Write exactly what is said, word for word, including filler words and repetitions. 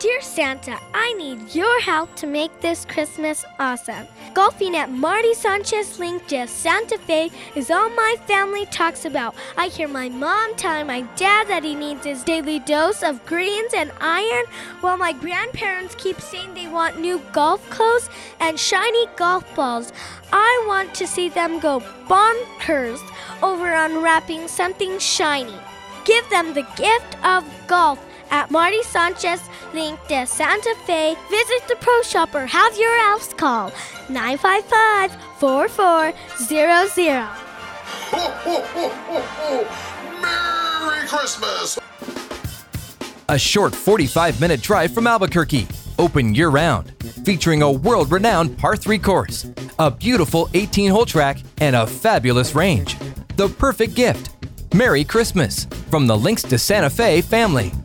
Dear Santa, I need your help to make this Christmas awesome. Golfing at Marty Sanchez Link de Santa Fe is all my family talks about. I hear my mom telling my dad that he needs his daily dose of greens and iron, while my grandparents keep saying they want new golf clothes and shiny golf balls. I want to see them go bonkers over unwrapping something shiny. Give them the gift of golf at Marty Sanchez Link de Santa Fe. Visit the Pro Shop or have your elves call nine five five, four four zero zero. Ho, ho, ho, ho, ho. Merry Christmas! A short forty-five minute drive from Albuquerque, open year-round, featuring a world-renowned par three course, a beautiful eighteen hole track, and a fabulous range. The perfect gift. Merry Christmas from the Links de Santa Fe family.